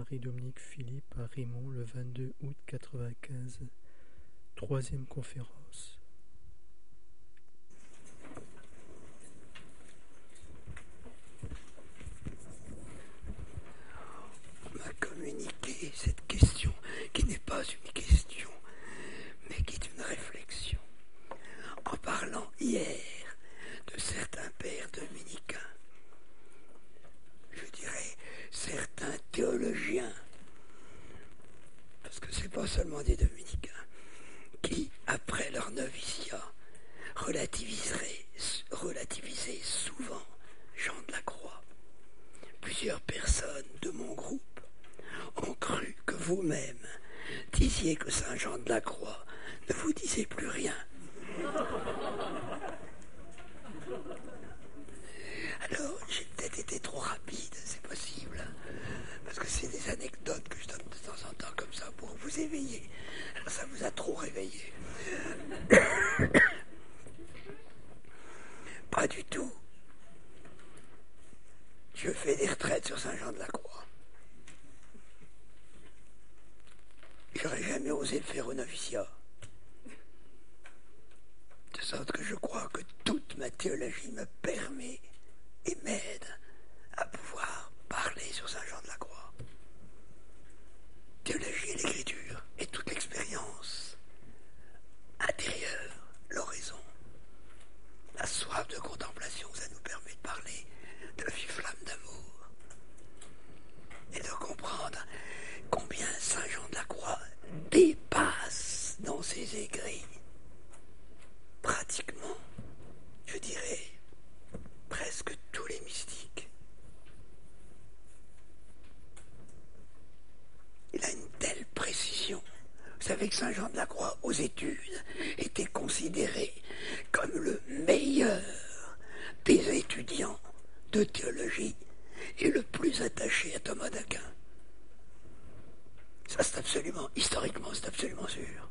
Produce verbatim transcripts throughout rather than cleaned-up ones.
Marie-Dominique Philippe à Raymond le vingt-deux août quatre-vingt-quinze. Troisième conférence. On m'a communiqué cette question, qui n'est pas une question, mais qui est une réflexion, en parlant hier de certains pères dominicains, je dirais certains théologiens, parce que ce n'est pas seulement des dominicains, qui, après leur noviciat, relativiseraient, relativisaient souvent Jean de la Croix. Plusieurs personnes de mon groupe ont cru que vous-même disiez que Saint Jean de la Croix ne vous disait plus rien. Alors, j'ai peut-être été trop rapide, c'est possible, parce que c'est des anecdotes que je donne de temps en temps comme ça pour vous éveiller. Alors ça vous a trop réveillé. Pas du tout. Je fais des retraites sur Saint Jean de la Croix. J'aurais jamais osé le faire au noviciat. De sorte que je crois que toute ma théologie me permet et m'aide à pouvoir parler sur Saint Jean de la Croix. Théologie et l'écriture et toute l'expérience intérieure, l'oraison, la soif de contemplation, ça nous permet de parler de la vive flamme d'amour et de comprendre combien Saint Jean de la Croix dépasse dans ses écrits pratiquement, je dirais, presque tous les mystiques. Il a une telle précision. Vous savez que Saint Jean de la Croix, aux études, était considéré comme le meilleur des étudiants de théologie et le plus attaché à Thomas d'Aquin. Ça, c'est absolument, historiquement, c'est absolument sûr.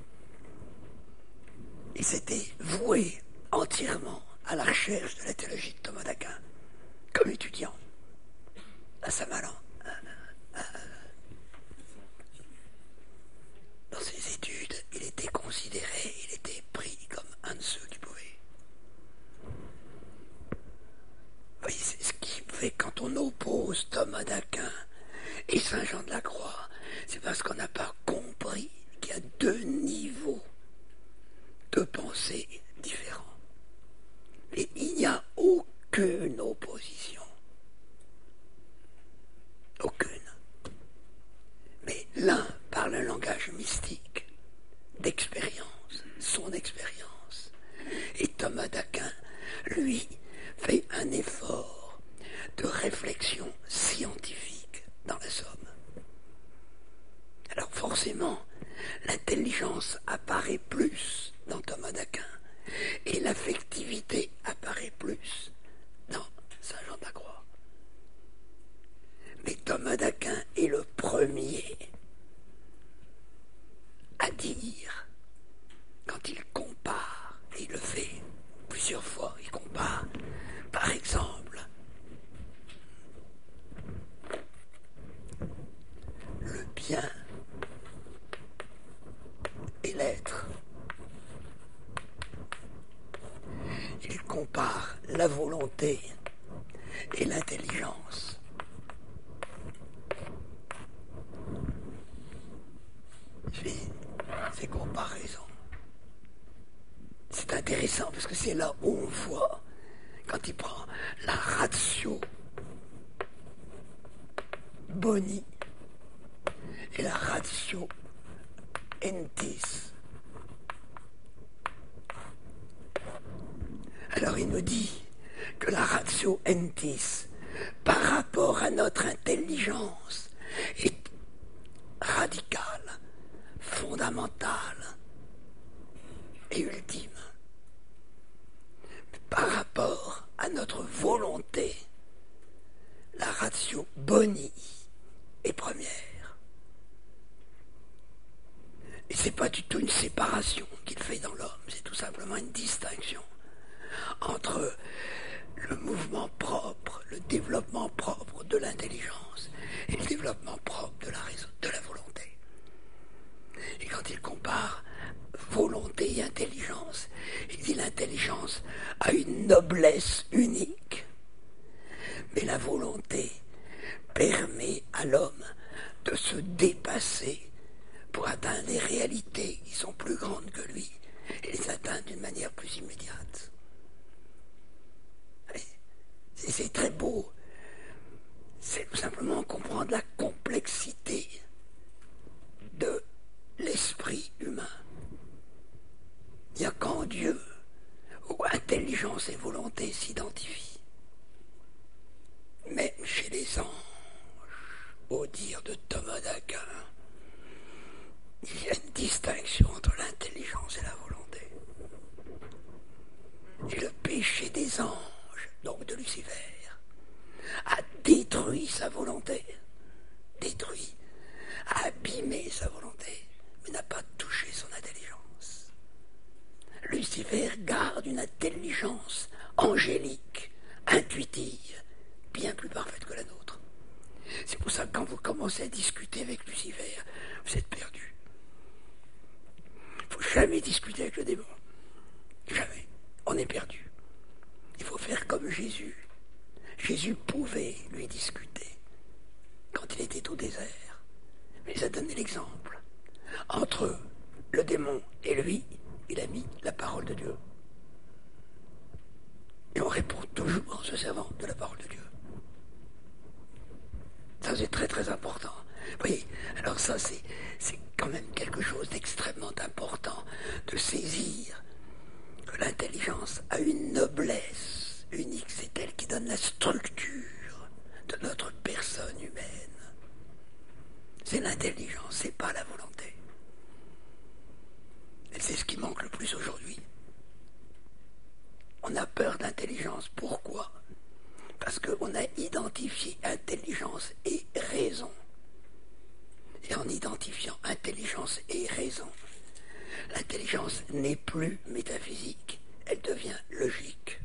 Il s'était voué entièrement à la recherche de la théologie de Thomas d'Aquin, comme étudiant, à Saint-Malo. Dans ses études, il était considéré, il était pris comme un de ceux qui pouvaient. Oui, c'est ce qui fait quand on oppose Thomas d'Aquin et Saint Jean de la Croix, c'est parce qu'on n'a pas compris qu'il y a deux niveaux de pensée différents. Et il n'y a aucune opposition. Aucune. Mais l'un parle un langage mystique, d'expérience, son expérience. Et Thomas d'Aquin, lui, fait un effort de réflexion scientifique dans la Somme. Alors forcément, l'intelligence apparaît plus dans Thomas d'Aquin et l'affectivité apparaît plus dans Saint Jean de la Croix. Mais Thomas d'Aquin est le premier à dire, quand il compare, et il le fait plusieurs fois, il compare, par exemple, le bien et l'être. Il compare la volonté et l'intelligence. J'ai ces comparaisons. C'est intéressant parce que c'est là où on voit, quand il prend la ratio boni et la ratio entis. Alors il me dit que la ratio entis, par rapport à notre intelligence, est radicale, fondamentale et ultime. Par rapport à notre volonté, la ratio boni est première. Et c'est pas du tout une séparation qu'il fait dans l'homme, c'est tout simplement une distinction entre le mouvement propre, le développement propre de l'intelligence et le développement propre de la raison, de la volonté. Et quand il compare volonté et intelligence, il dit l'intelligence a une noblesse unique, mais la volonté permet à l'homme de se dépasser pour atteindre des réalités qui sont plus grandes que lui et les atteindre d'une manière plus immédiate. Et c'est très beau. C'est tout simplement comprendre la complexité de l'esprit humain. Il n'y a qu'en Dieu où intelligence et volonté s'identifient. Même chez les anges, au dire de Thomas d'Aquin, il y a une distinction entre l'intelligence et la volonté. Et le péché des anges, donc de Lucifer, a détruit sa volonté, détruit, a abîmé sa volonté, mais n'a pas touché son intelligence. Lucifer garde une intelligence angélique, intuitive, bien plus parfaite que la nôtre. C'est pour ça que quand vous commencez à discuter avec Lucifer, vous êtes perdu. Il ne faut jamais discuter avec le démon. Jamais. On est perdu. Il faut faire comme Jésus. Jésus pouvait lui discuter quand il était au désert. Mais il a donné l'exemple. Entre le démon et lui, il a mis la parole de Dieu. Et on répond toujours en se servant de la parole de Dieu. Ça, c'est très très important. Vous voyez, alors ça, c'est, c'est quand même quelque chose d'extrêmement important de saisir que l'intelligence a une noblesse unique. C'est elle qui donne la structure de notre personne humaine. C'est l'intelligence, c'est pas la volonté. Et c'est ce qui manque le plus aujourd'hui. On a peur d'intelligence. Pourquoi ? Parce qu'on a identifié intelligence et raison. Et en identifiant intelligence et raison, l'intelligence n'est plus métaphysique, elle devient logique.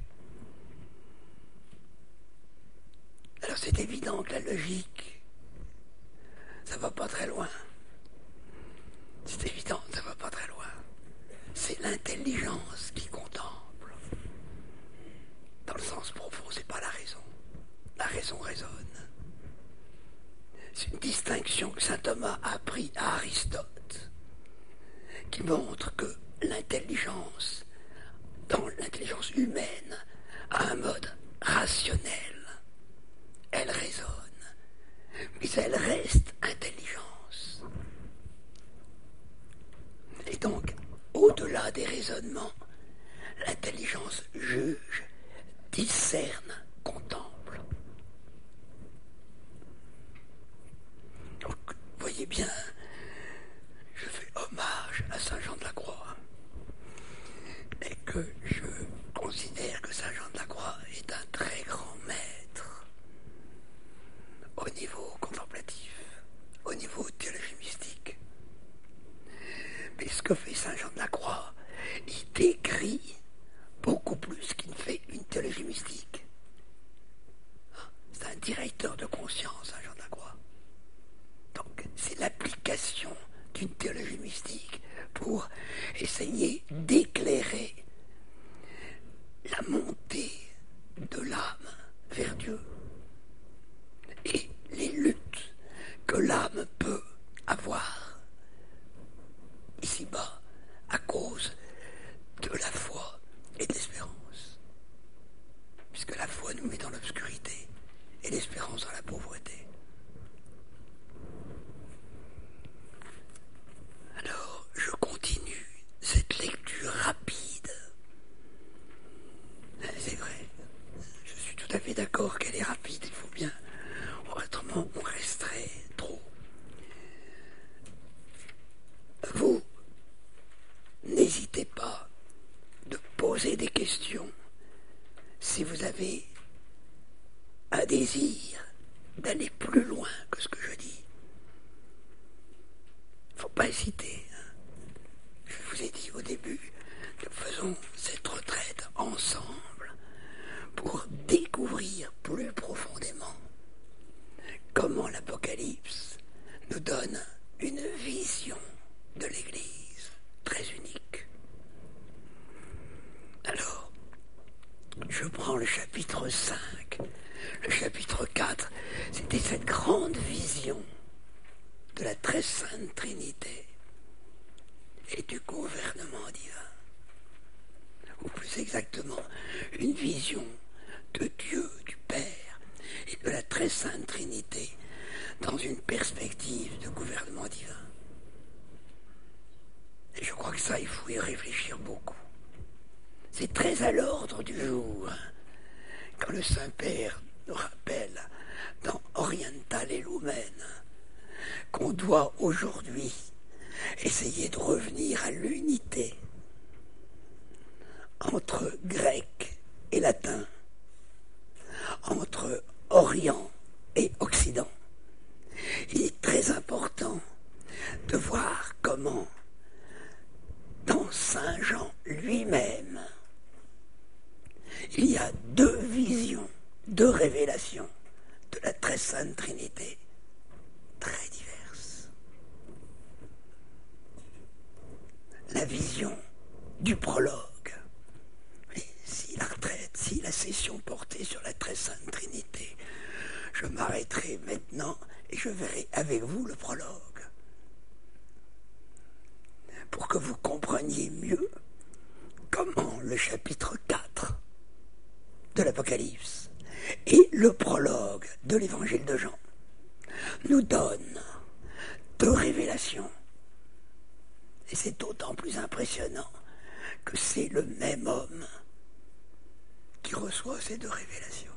Alors c'est évident que la logique, ça va pas très loin. C'est évident, ça va pas très loin. C'est l'intelligence qui contemple. Dans le sens profond, c'est pas la raison. La raison raisonne. C'est une distinction que saint Thomas a appris à Aristote, qui montre que l'intelligence, dans l'intelligence humaine, a un mode rationnel. Elle raisonne, mais elle reste intelligence. Et donc, au-delà des raisonnements, l'intelligence juge, discerne, contemple. Donc, vous voyez bien, je fais hommage à saint Jean de la Croix et que je considère que saint Jean de la Croix est un très grand maître au niveau contemplatif, au niveau théologie mystique. Mais ce que fait saint Jean de la Croix, il décrit beaucoup plus qu'il ne fait une théologie mystique. C'est un directeur de conscience, saint Jean de la Croix. Donc, c'est l'application d'une théologie mystique pour essayer d'éclairer la montée de l'âme vers Dieu et les luttes que l'âme peut avoir ici-bas à cause de la foi et de l'espérance. Puisque la foi nous met dans l'obscurité et l'espérance dans la pauvreté. Alors, je continue cette lecture rapide. C'est vrai, je suis tout à fait d'accord qu'elle est rapide, il faut bien, autrement on resterait trop. Vous, n'hésitez pas de poser des questions si vous avez un désir d'aller plus loin que ce que je dis. Il ne faut pas hésiter. Je vous ai dit au début que faisons cette retraite ensemble pour découvrir plus profondément comment l'Apocalypse nous donne une vision de l'Église très unique. Alors, je prends le chapitre cinq, le chapitre quatre, c'était cette grande vision de la très sainte Trinité et du gouvernement divin, ou plus exactement, une vision de Dieu, du Père, et de la très sainte Trinité dans une perspective de gouvernement divin. Et je crois que ça, il faut y réfléchir beaucoup. C'est très à l'ordre du jour, quand le Saint-Père nous rappelle dans Oriental et Lumen qu'on doit aujourd'hui essayer de revenir à l'unité entre grec et latin, entre Orient et Occident. Il est très important de voir comment, dans Saint Jean lui-même, il y a deux visions, deux révélations de la très sainte Trinité, très diverses. La vision du prologue. Et si la retraite, si la session portait sur la très sainte Trinité, je m'arrêterai maintenant et je verrai avec vous le prologue, pour que vous compreniez mieux comment le chapitre quatre de l'Apocalypse et le prologue de l'Évangile de Jean nous donnent deux révélations. Et c'est d'autant plus impressionnant que c'est le même homme qui reçoit ces deux révélations.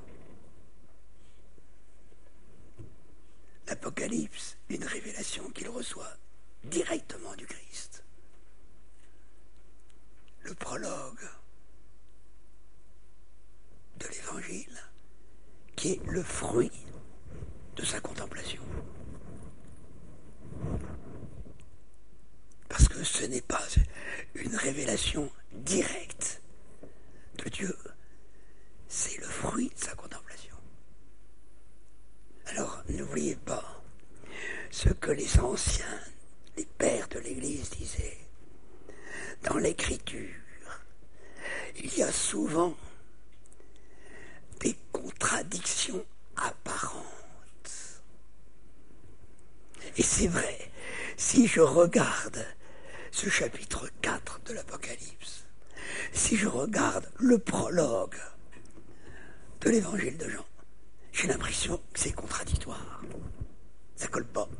L'Apocalypse, une révélation qu'il reçoit directement du Christ. Le prologue de l'Évangile, qui est le fruit de sa contemplation. Parce que ce n'est pas une révélation directe de Dieu, c'est le fruit de sa contemplation. Alors, n'oubliez pas ce que les anciens, les pères de l'Église disaient. Dans l'Écriture, il y a souvent des contradictions apparentes. Et c'est vrai, si je regarde ce chapitre quatre de l'Apocalypse, si je regarde le prologue de l'Évangile de Jean, j'ai l'impression que c'est contradictoire. Ça colle pas.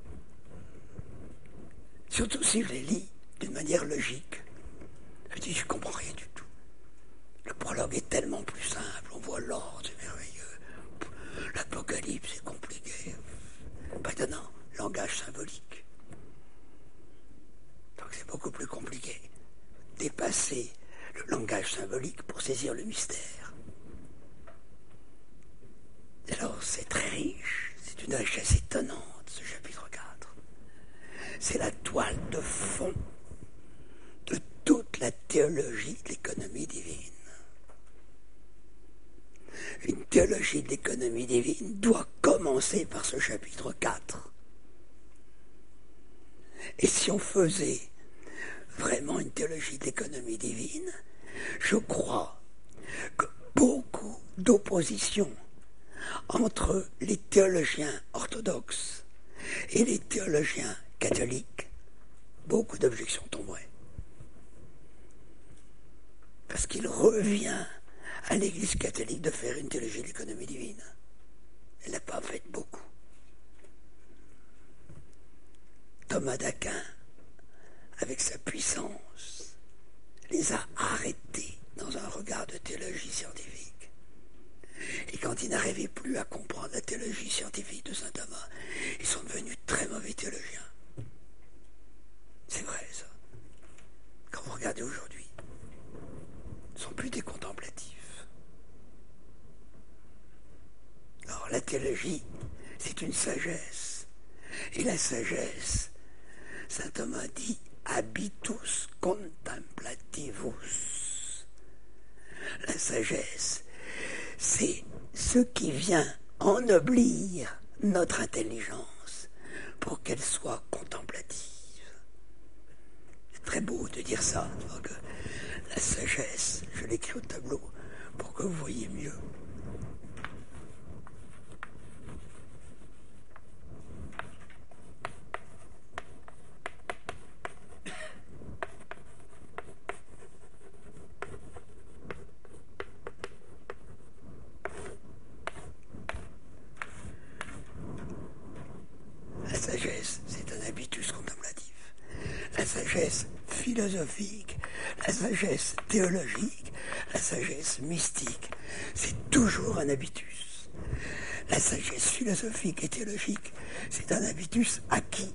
Surtout si je les lis d'une manière logique. Je dis, je comprends rien du tout. Le prologue est tellement plus simple, on voit l'ordre, c'est merveilleux. L'Apocalypse est compliqué. Pas étonnant, langage symbolique. Donc c'est beaucoup plus compliqué. Dépasser le langage symbolique pour saisir le mystère. Alors c'est très riche, c'est une richesse étonnante, ce chapitre quatre. C'est la toile de fond de toute la théologie de l'économie divine. Une théologie de l'économie divine doit commencer par ce chapitre quatre. Et si on faisait vraiment une théologie de l'économie divine, je crois que beaucoup d'opposition entre les théologiens orthodoxes et les théologiens catholiques, beaucoup d'objections tomberaient. Parce qu'il revient à l'Église catholique de faire une théologie de l'économie divine. Elle n'a pas fait beaucoup. Thomas d'Aquin, avec sa puissance, les a arrêtés dans un regard de théologie scientifique. Et quand ils n'arrivaient plus à comprendre la théologie scientifique de saint Thomas, ils sont devenus très mauvais théologiens. C'est vrai, ça. Quand vous regardez aujourd'hui, ils ne sont plus des contemplatifs. Alors, la théologie, c'est une sagesse. Et la sagesse, saint Thomas dit, habitus contemplativus. La sagesse, c'est ce qui vient ennoblir notre intelligence pour qu'elle soit contemplative. C'est très beau de dire ça, que la sagesse, je l'écris au tableau pour que vous voyez mieux. La sagesse, c'est un habitus contemplatif. La sagesse philosophique, la sagesse théologique, la sagesse mystique, c'est toujours un habitus. La sagesse philosophique et théologique, c'est un habitus acquis.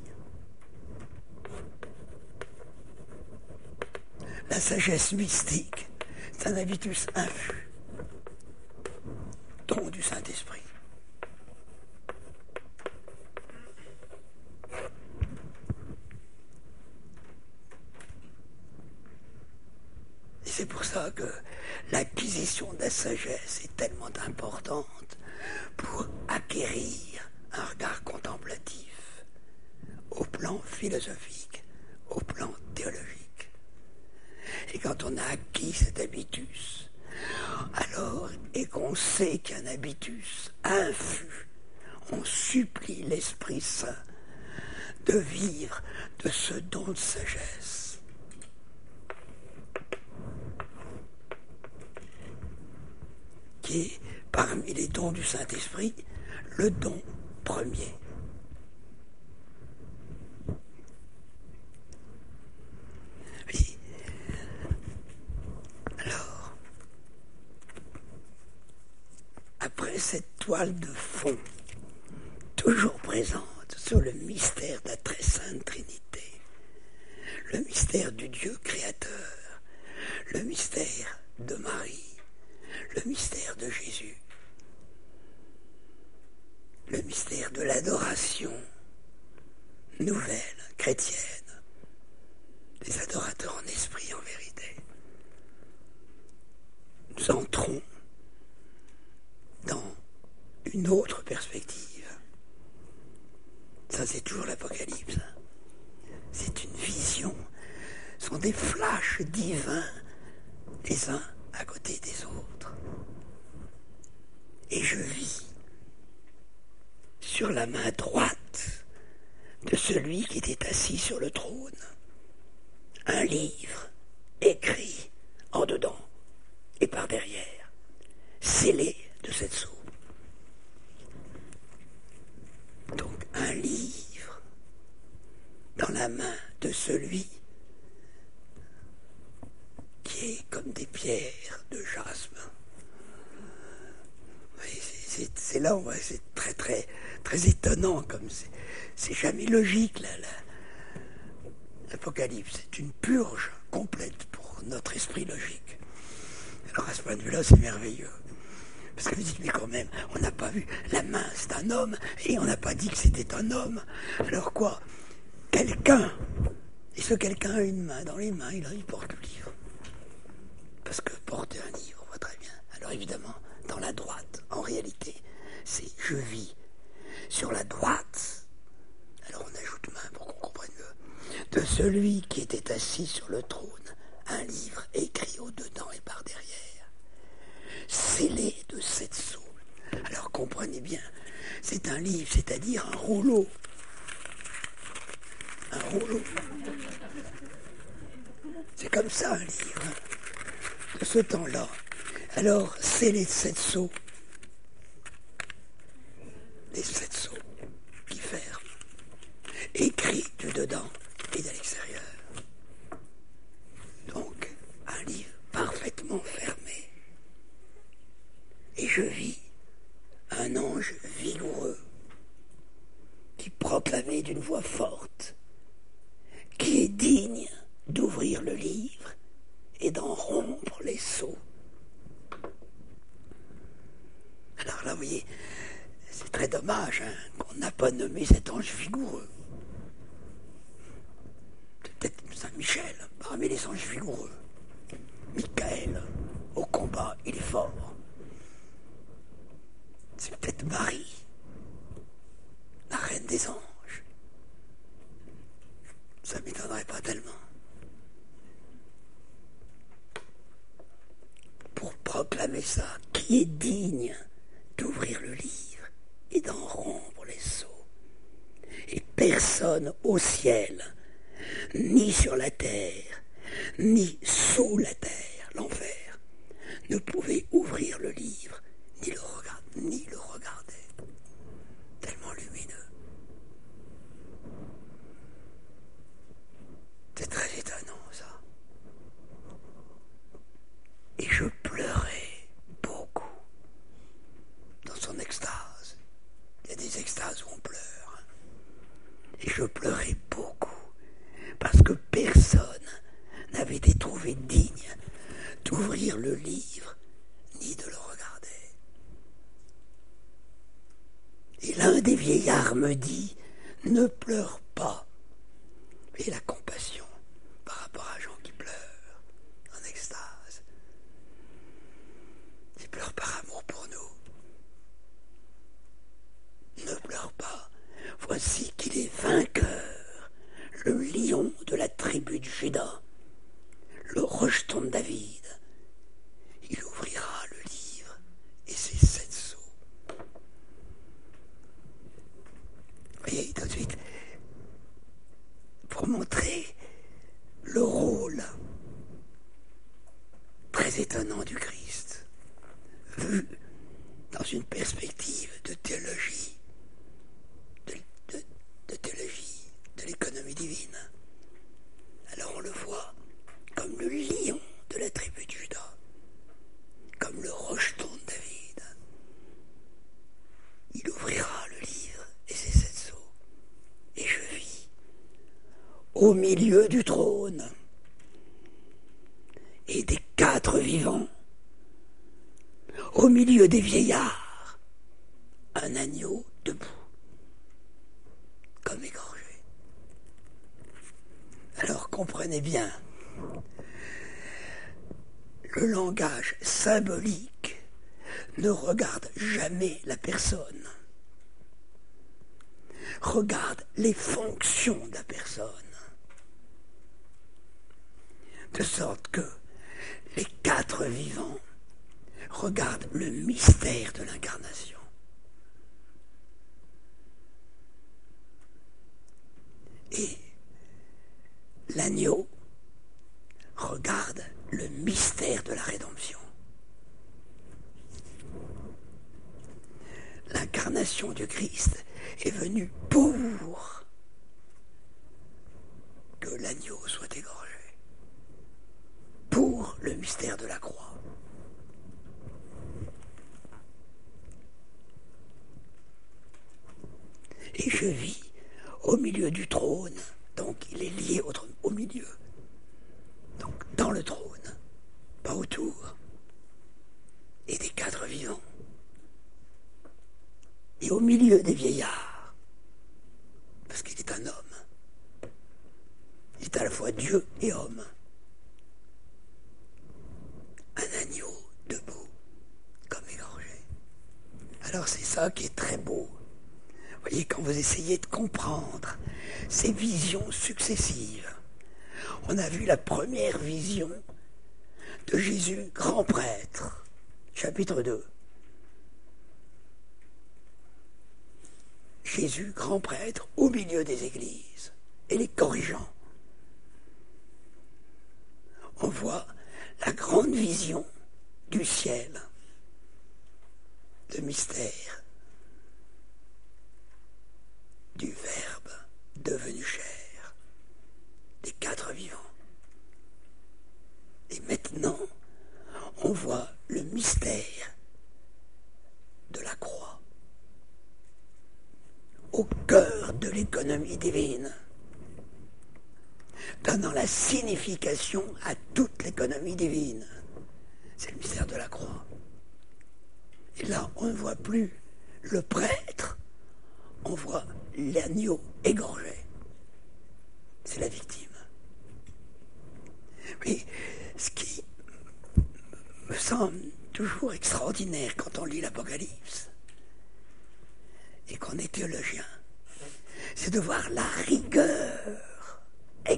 La sagesse mystique, c'est un habitus infus, don du Saint-Esprit. C'est pour ça que l'acquisition de la sagesse est tellement importante pour acquérir un regard contemplatif au plan philosophique, au plan théologique. Et quand on a acquis cet habitus, alors, et qu'on sait qu'il y a un habitus infus, on supplie l'Esprit Saint de vivre de ce don de sagesse. Qui est, parmi les dons du Saint-Esprit, le don premier. Oui. Alors, après cette toile de fond, toujours présente sur le mystère de la très sainte Trinité, le mystère du Dieu créateur, le mystère de Marie, le mystère de Jésus, le mystère de l'adoration nouvelle, chrétienne, des adorateurs en esprit, en vérité. Nous entrons dans une autre perspective. Ça, c'est toujours l'Apocalypse. C'est une vision. Ce sont des flashs divins, les uns à côté des autres. Et je vis sur la main droite de celui qui était assis sur le trône un livre écrit en dedans et par derrière, scellé de cette sceau. Donc un livre dans la main de celui qui est comme des pierres de jaspe. Oui, c'est, c'est, c'est là, ouais, c'est très très très étonnant, comme c'est, c'est jamais logique là, là. L'Apocalypse, c'est une purge complète pour notre esprit logique. Alors à ce point de vue-là, c'est merveilleux. Parce que vous dites, mais quand même, on n'a pas vu, la main c'est un homme, et on n'a pas dit que c'était un homme. Alors quoi? Quelqu'un, et ce quelqu'un a une main, dans les mains, il, il porte le livre. Parce que porter un livre, on voit très bien. Alors évidemment, dans la droite, en réalité, c'est je vis sur la droite. Alors on ajoute main pour qu'on comprenne mieux. De celui qui était assis sur le trône, un livre écrit au-dedans et par derrière, scellé de sept sceaux. Alors comprenez bien, c'est un livre, c'est-à-dire un rouleau. Un rouleau. C'est comme ça un livre, hein, de ce temps-là. Alors, scellé de sept sceaux. Les sept sceaux qui ferment. Écrit du dedans et de l'extérieur. Donc, un livre parfaitement fermé. Et je vis un ange vigoureux qui proclamait d'une voix forte qui est digne d'ouvrir le livre et d'en rompre les sceaux. Alors là, vous voyez, c'est très dommage hein, qu'on n'a pas nommé cet ange vigoureux. C'est peut-être Saint-Michel, parmi les anges vigoureux. Michael, au combat, il est fort. C'est peut-être Marie, la reine des anges. Ça ne m'étonnerait pas tellement. Pour proclamer ça, qui est digne d'ouvrir le livre et d'en rompre les sceaux? Et personne au ciel, ni sur la terre, ni sous la terre, l'enfer, ne pouvait ouvrir le livre, ni le regarder, ni le regarder. Tellement lumineux. C'est très étonnant, ça. Et je pleurais beaucoup dans son extase. Il y a des extases où on pleure. Et je pleurais beaucoup parce que personne n'avait été trouvé digne d'ouvrir le livre ni de le regarder. Et l'un des vieillards me dit, ne pleure pas. Et la compassion par rapport à gens qui pleurent en extase. Ils pleurent par amour pour nous. Ne pleure pas. Voici qu'il est vainqueur, le lion de la tribu de Juda, le rejeton de David. Il ouvrira le livre et ses sept sceaux. Voyez, tout de suite, pour montrer le rôle très étonnant du Christ, vu dans une perspective de théologie, de, de, de théologie, de l'économie divine. Alors on le voit comme le lion de la tribu de Juda, comme le rejeton de David. Il ouvrira le livre et ses sept sceaux, et je vis au milieu du trône et des quatre vivants, au milieu des vieillards, un agneau debout, comme égorgé. Alors comprenez bien, le langage symbolique ne regarde jamais la personne, regarde les fonctions de la personne. De sorte que les quatre vivants regardent le mystère de l'incarnation. Et l'agneau regarde le mystère de la rédemption. L'incarnation du Christ est venue pour que l'agneau soit égorgé. Pour le mystère de la croix. Et je vis au milieu du trône, donc il est lié au trône, au milieu, donc dans le trône, pas autour, et des quatre vivants, et au milieu des vieillards, parce qu'il est un homme, il est à la fois Dieu et homme. Un agneau debout, comme égorgé. Alors c'est ça qui est très beau. Vous voyez, quand vous essayez de comprendre ces visions successives, on a vu la première vision de Jésus, grand prêtre, chapitre deux. Jésus, grand prêtre, au milieu des églises, et les corrigeant. On voit la grande vision du ciel, de mystère, du Verbe devenu chair, des quatre vivants. Et maintenant, on voit le mystère de la croix, au cœur de l'économie divine, donnant la signification à toute l'économie divine. C'est le mystère de la croix. Et là, on ne voit plus le prêtre, on voit l'agneau égorgé. C'est la victime. Mais ce qui me semble toujours extraordinaire quand on lit l'Apocalypse et qu'on est théologien, c'est de voir la rigueur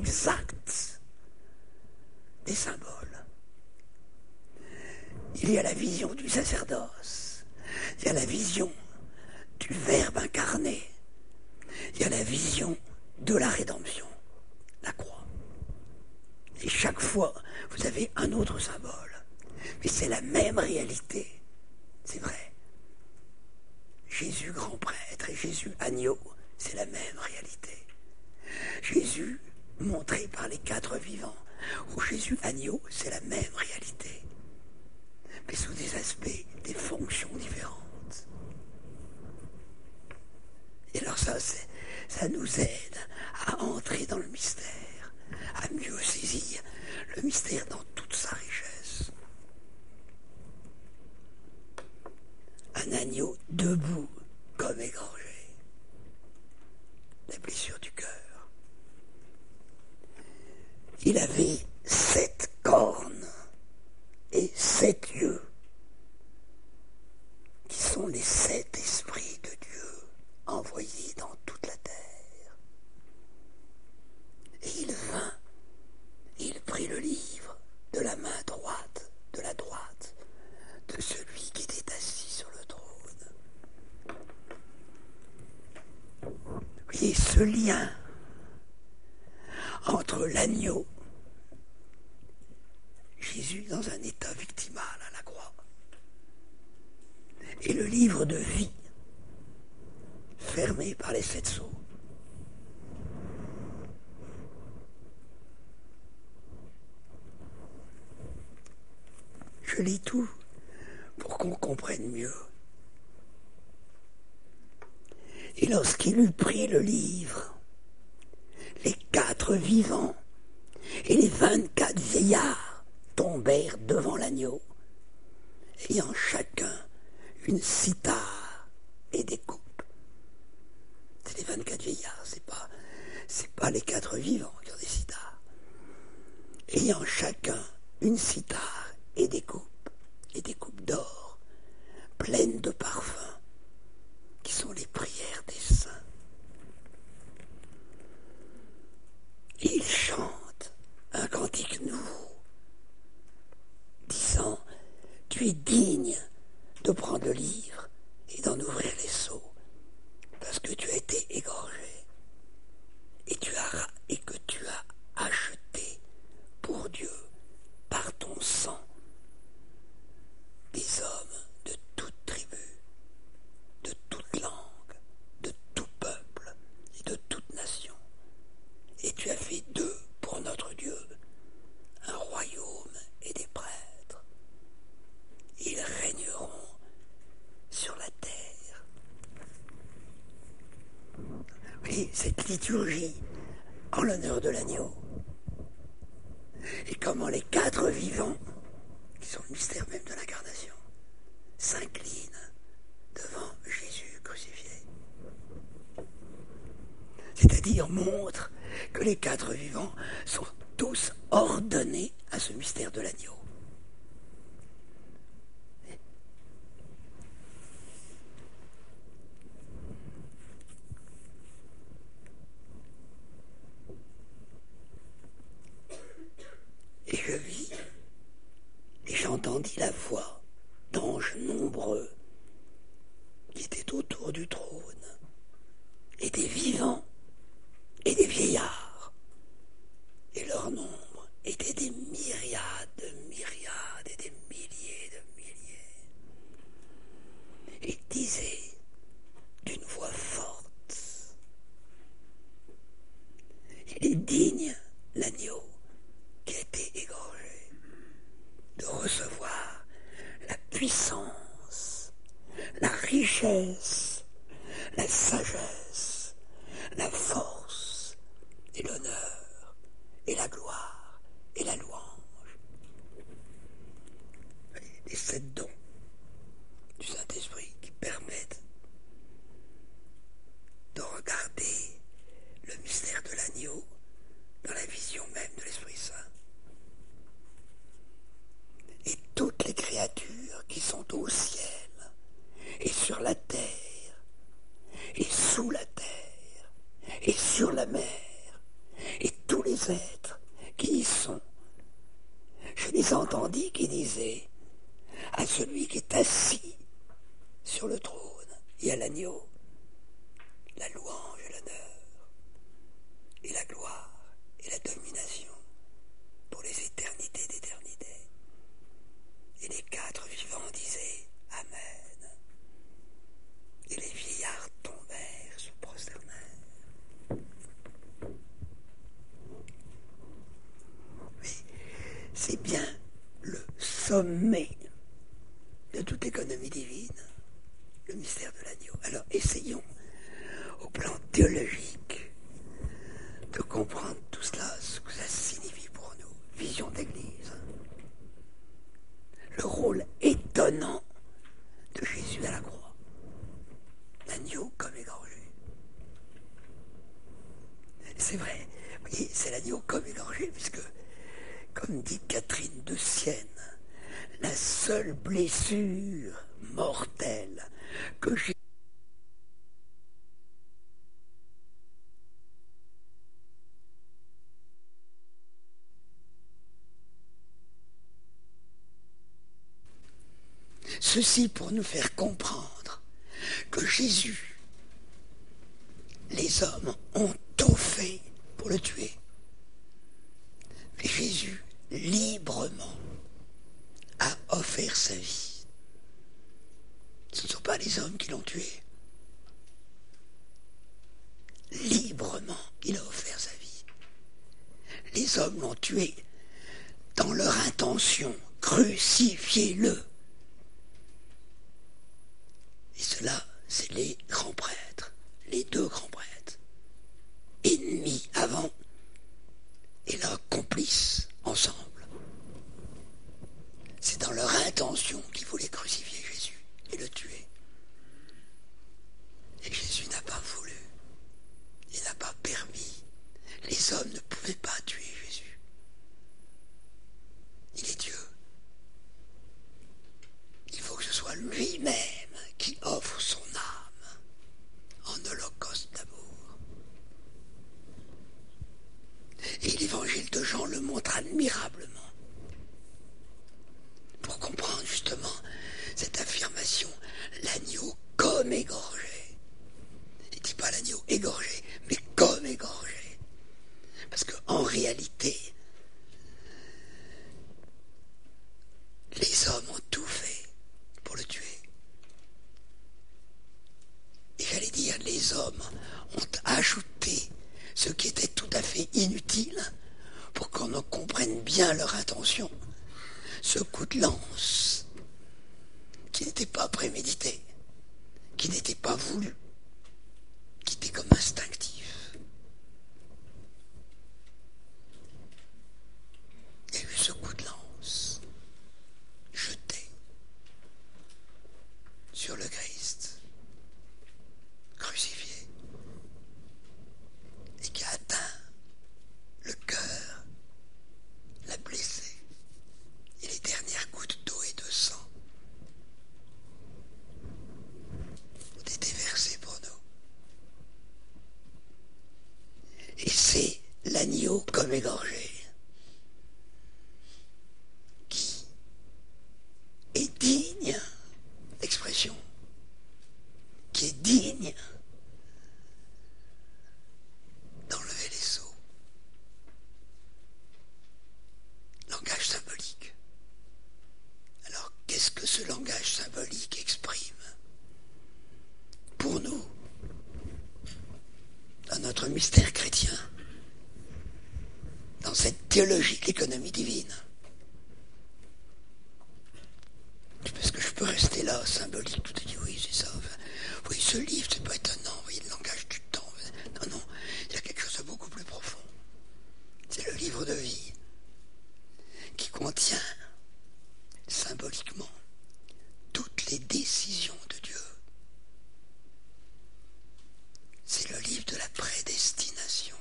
il y a la vision du sacerdoce, il y a la vision du Verbe incarné, il y a la vision de la rédemption, la croix. Et chaque fois, vous avez un autre symbole. Mais c'est la même réalité, c'est vrai. Jésus grand prêtre et Jésus agneau, c'est la même réalité. Jésus montré par les quatre vivants, ou Jésus agneau, c'est la même réalité. Mais sous des aspects, des fonctions différentes. Et alors ça, c'est, ça nous aide à entrer dans le mystère, à mieux saisir le mystère dans toute sa richesse. Un agneau debout comme égorgé, la blessure du cœur. Il avait sept cornes et sept yeux, qui sont les sept esprits de Dieu envoyés dans toute la terre. Et il vint, il prit le livre de la main droite, de la droite, de celui qui était assis sur le trône. Vous voyez ce lien entre l'agneau, Jésus dans un état victimal à la croix, et le livre de vie fermé par les sept sceaux. Je lis tout pour qu'on comprenne mieux. Et lorsqu'il eut pris le livre, les quatre vivants et les vingt-quatre vieillards tombèrent devant l'agneau, ayant chacun une cithare et des coupes. C'est les vingt-quatre vieillards, c'est pas, c'est pas les quatre vivants qui ont des cithares. Ayant chacun une cithare et des coupes, et des coupes d'or, pleines de parfums, qui sont les prières des saints. Et ils chantent un cantique nouveau, disant, tu es digne de prendre le livre et d'en ouvrir les sceaux, parce que tu as été égorgé, et, tu as, et que tu as acheté pour Dieu, par ton sang, des hommes de toute tribu, de toute langue, de tout peuple et de toute nation. Et tu as fait d'eux, pour notre Dieu, un royaume et des prêtres. Ils régneront sur la terre. Oui, cette liturgie en l'honneur de l'agneau. Et comment les quatre vivants, qui sont le mystère même de l'incarnation, s'inclinent devant Jésus crucifié. C'est-à-dire montrent que les quatre vivants sont tous ordonnés à ce mystère de l'agneau. Et je vis, et j'entendis la voix d'anges nombreux qui étaient autour du trône, et des vivants, et des vieillards, et leur nombre était des myriades de myriades et des milliers de milliers. Et disaient d'une voix forte, il est digne, l'agneau, qui a été égorgé, de recevoir la puissance, la richesse, la sagesse, la force et l'honneur et la gloire et la louange. Les sept dons du Saint-Esprit qui permettent de regarder le mystère de l'agneau dans la vision même de l'Esprit Saint. Et toutes les créatures qui sont au ciel et sur la terre et sous la terre et sur la mer et tous les êtres qui y sont, je les entendis qui disaient, à celui qui est assis sur le trône et à l'agneau, la louange et l'honneur, et la gloire et la domination pour les éternités d'éternité. Et les quatre vivants disaient Amen. Et les vieillards tombèrent, se prosternèrent. Mais c'est bien le sommet de toute l'économie divine, le mystère de l'agneau. Alors essayons, au plan théologique, de comprendre tout cela, ce que ça signifie pour nous. Vision d'église. Le rôle étonnant de Jésus à la croix. L'agneau comme égorgé. C'est vrai, vous voyez, c'est l'agneau comme égorgé, puisque, comme dit Catherine de Sienne, la seule blessure mortelle que j'ai Ceci pour nous faire comprendre que Jésus, les hommes ont tout fait pour le tuer. Mais Jésus, librement, a offert sa vie. Ce ne sont pas les hommes qui l'ont tué. Librement, il a offert sa vie. Les hommes l'ont tué dans leur intention. Crucifiez-le. Et cela, c'est les grands prêtres, les deux grands prêtres, ennemis avant et leurs complices ensemble. C'est dans leur intention qu'ils voulaient crucifier Jésus et le tuer. Et Jésus n'a pas voulu, il n'a pas permis. Les hommes ne pouvaient pas tuer Jésus. Il est Dieu. Il faut que ce soit lui-même qui offre son âme en holocauste d'amour. Et l'évangile de Jean le montre admirablement pour comprendre justement cette affirmation, l'agneau comme égorgé. Il ne dit pas l'agneau égorgé, mais comme égorgé. Parce qu'en réalité, les hommes ont tout fait pour le tuer. Et j'allais dire, les hommes ont ajouté ce qui était tout à fait inutile pour qu'on en comprenne bien leur intention. Ce coup de lance qui n'était pas prémédité, qui n'était pas voulu, qui était comme instinctif. Il y a eu ce coup de lance jeté sur le Christ, crucifié, et qui a atteint le cœur, l'a blessé, et les dernières gouttes d'eau et de sang ont été versées pour nous. Et c'est l'agneau comme égorgé qui est digne, l'expression, qui est digne d'enlever les sceaux. Langage symbolique. Alors, qu'est-ce que ce langage symbolique exprime pour nous, dans notre mystère chrétien, dans cette théologie de l'économie divine? Parce que je peux rester là, symbolique, tout à dit, oui, c'est ça. Enfin, oui, ce livre, c'est pas étonnant, vous voyez, le langage du temps. Non, non, il y a quelque chose de beaucoup plus profond. C'est le livre de vie qui contient symboliquement toutes les décisions de Dieu. C'est le livre de la prédestination.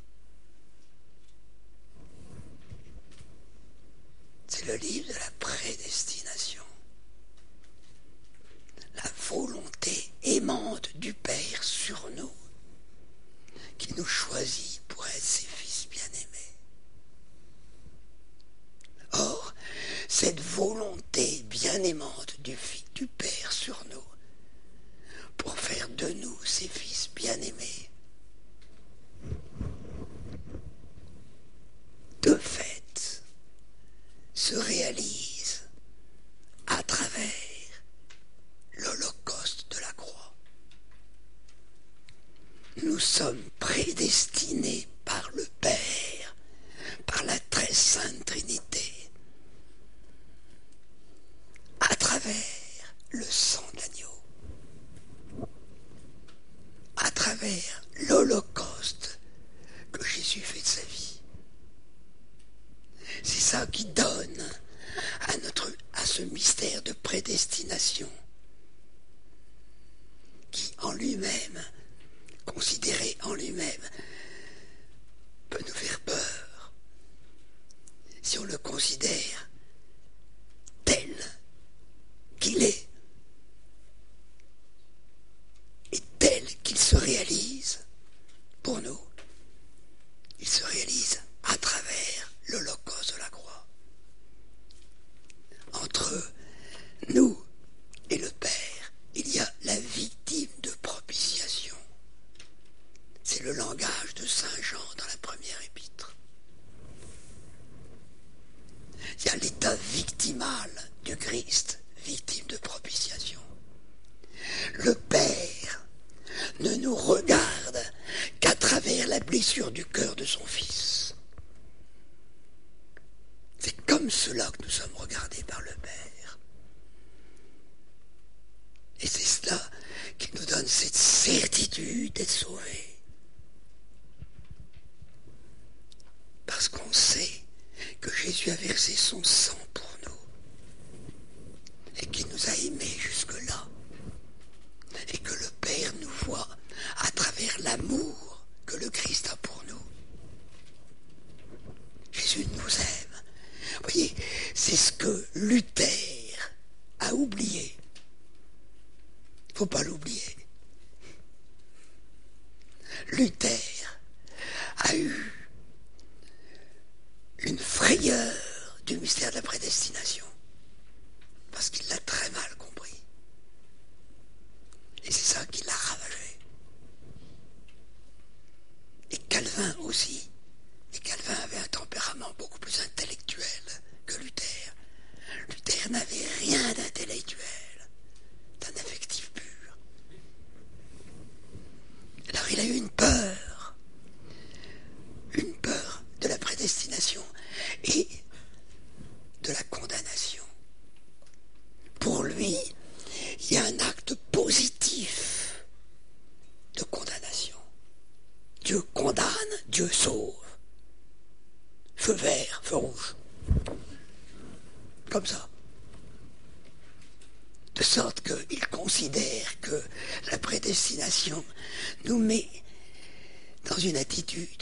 C'est le livre de la prédestination. La volonté aimante du Père sur nous, qui nous choisit pour être ses fils bien-aimés. Or, cette volonté bien bien-aimante du, Fils, du Père sur nous, pour faire de nous ses fils bien-aimés. De fait, se réalise à travers l'holocauste de la croix. Nous sommes prédestinés par le Père, par la très sainte Trinité, à travers le sang de l'agneau, à travers l'holocauste que Jésus fait de sa vie. C'est ça qui donne à, notre, à ce mystère de prédestination, qui en lui-même, considéré en lui-même, peut nous faire peur si on le considère tel qu'il est et tel qu'il se réalise pour nous. Il se réalise à travers l'holocauste de la croix. Entre nous et le Père, il y a la victime de propitiation. C'est le langage de Saint Jean dans la première épître. Il y a l'état victimal du Christ, victime de propitiation. Le Père ne nous regarde qu'à travers la blessure du cœur de son Fils. C'est comme cela que nous sommes regardés par le Père. Et c'est cela qui nous donne cette certitude d'être sauvés. Parce qu'on sait que Jésus a versé son sang pour nous et qu'il nous a aimés jusque-là et que le Père nous voit à travers l'amour que le Christ a pour nous. Jésus nous aime. Vous voyez, c'est ce que Luther a oublié. Il ne faut pas l'oublier. Luther a eu une frayeur du mystère de la prédestination, parce qu'il l'a très mal compris. Et c'est ça qui l'a ravagé. Et Calvin aussi. Et Calvin avait un tempérament beaucoup plus intellectuel que Luther. Luther n'avait rien d'intellectuel, d'un affectif pur. Alors il a eu une peur, une peur de la prédestination et de la condamnation. Pour lui, il y a un acte positif de condamnation. Dieu condamne, Dieu sauve. Feu vert, feu rouge. Comme ça. De sorte qu'il considère que la prédestination nous met dans une attitude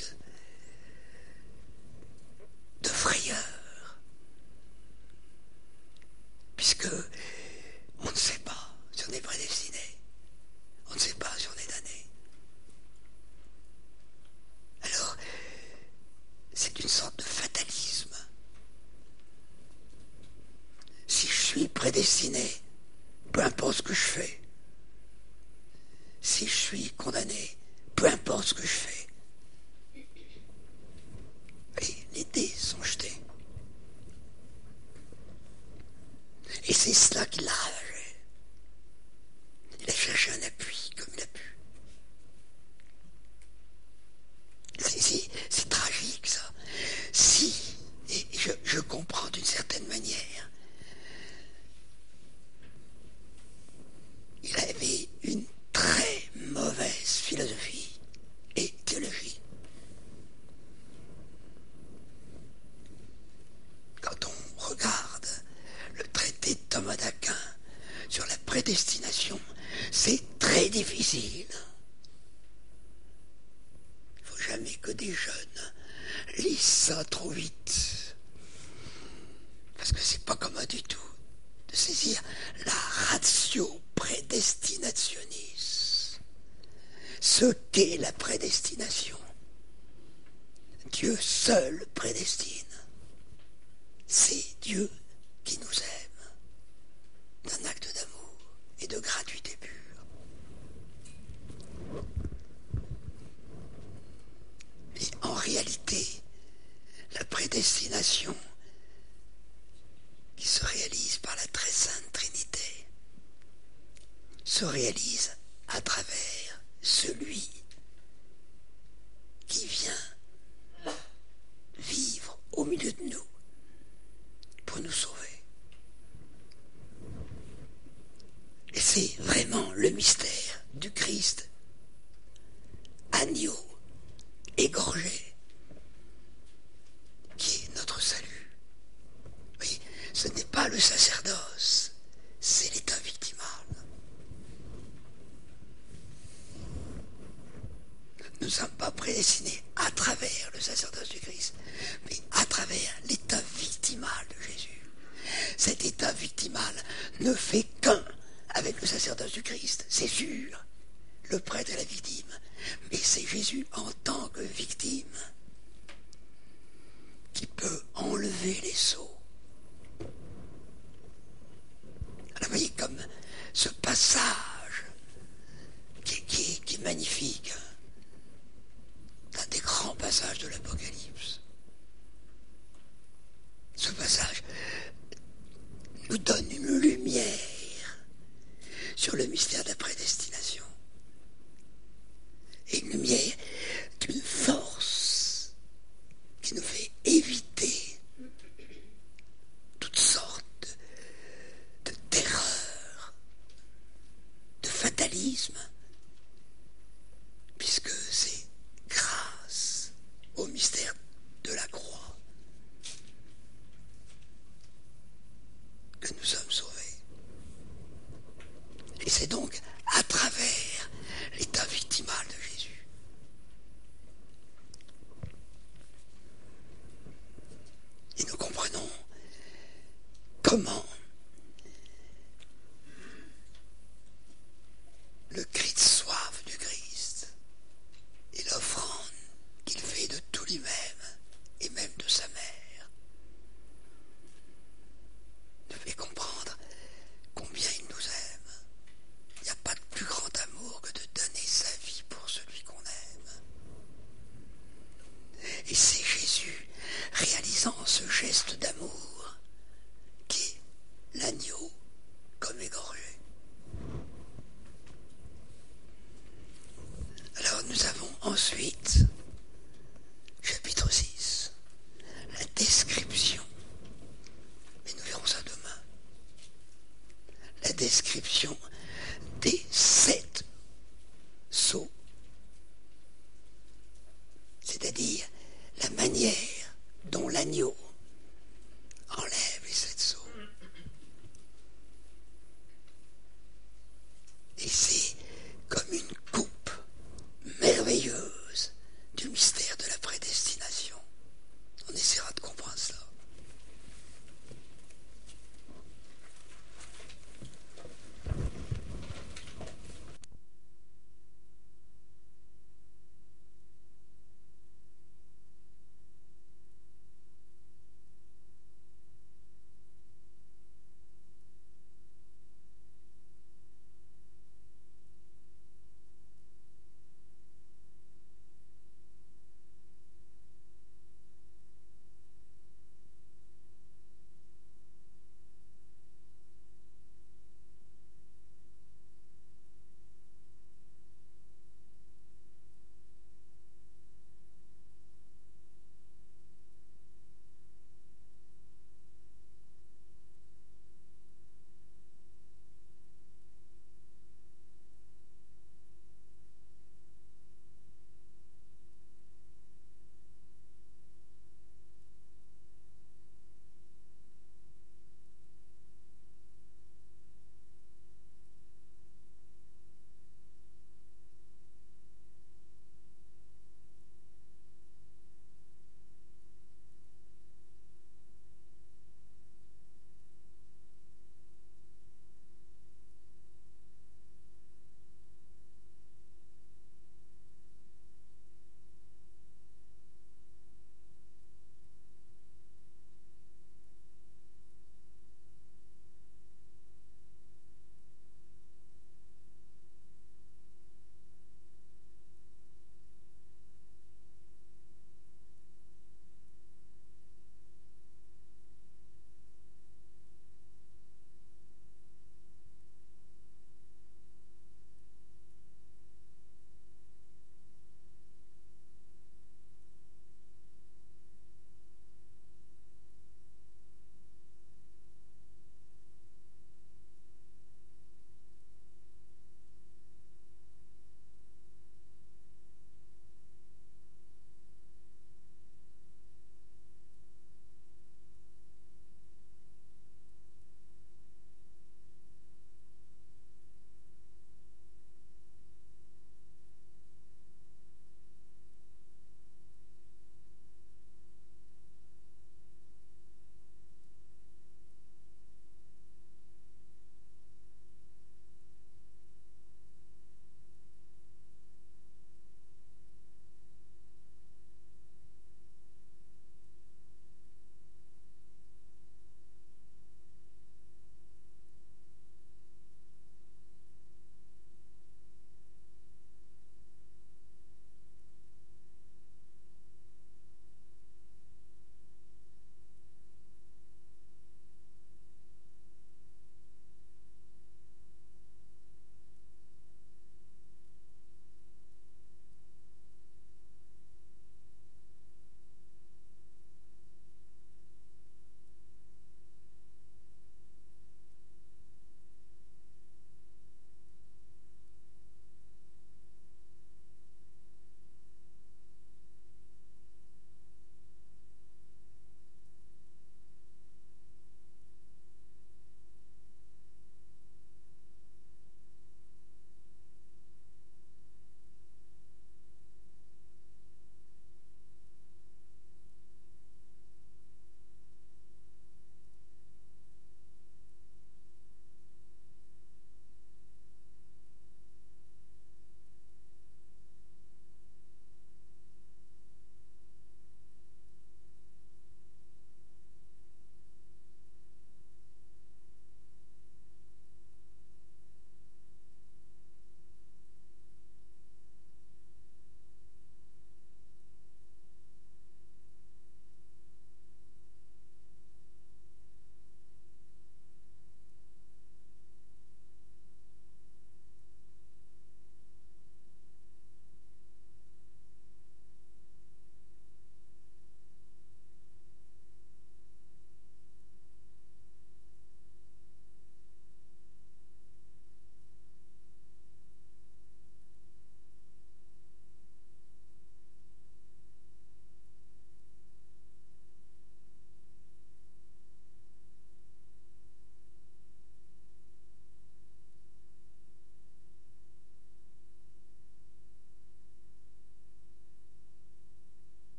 de frayeur. Puisque on ne sait pas si on est prédestiné. On ne sait pas si on est damné. Alors, c'est une sorte de fatalisme. Si je suis prédestiné, peu importe ce que je fais. Si je suis condamné, peu importe ce que je fais. Et les dés sont jetés. Et c'est cela qui l'a ravagé. Il a cherché un appui comme il a pu. C'est, c'est, c'est tragique ça. Si, et je, je comprends d'une certaine manière, il avait une très mauvaise philosophie et théologie. Quand on regarde le traité de Thomas d'Aquin sur la prédestination, c'est très difficile. Il ne faut jamais que des jeunes lisent ça trop vite. Parce que c'est pas commun du tout de saisir la ratio prédestinationis. Ce qu'est la prédestination. Dieu seul prédestine. C'est Dieu qui nous aime. d'un acte d'amour et de gratuité pure. Mais en réalité, la prédestination qui se réalise par la très sainte Trinité se réalise à travers celui qui vient vivre au milieu de nous pour nous sauver. Et c'est vraiment le mystère du Christ, agneau égorgé, qui est notre salut. Oui, ce n'est pas le sacerdoce, c'est l'état victimal. Nous ne sommes pas prédestinés à travers le sacerdoce du Christ, mais à travers l'état victimal de Jésus. Cet état victimal ne fait qu'un avec le sacerdoce du Christ, c'est sûr, le prêtre est la victime, mais c'est Jésus en tant que victime qui peut enlever les sceaux. Alors vous voyez comme ce passage qui, qui, qui est magnifique, un des grands passages de l'Apocalypse. Ce passage nous donne une lumière sur le mystère de la prédestination. Et une lumière d'une force qui nous fait éviter toutes sortes de, de terreurs, de fatalisme, puisque c'est grâce au mystère de la croix que nous sommes sauvés. Et c'est donc à travers l'état victimal de Jésus. Et nous comprenons comment le cri de soif du Christ et l'offrande qu'il fait de tout lui-même et même de sa mère nous fait comprendre combien il nous aime. Il n'y a pas de plus grand amour que de donner sa vie pour celui qu'on aime. Et c'est Jésus réalisant ce geste d'amour qui est l'agneau comme égorgé. Alors nous avons ensuite, chapitre six, la description, mais nous verrons ça demain, la description des sept sceaux, c'est-à-dire la manière dont l'agneau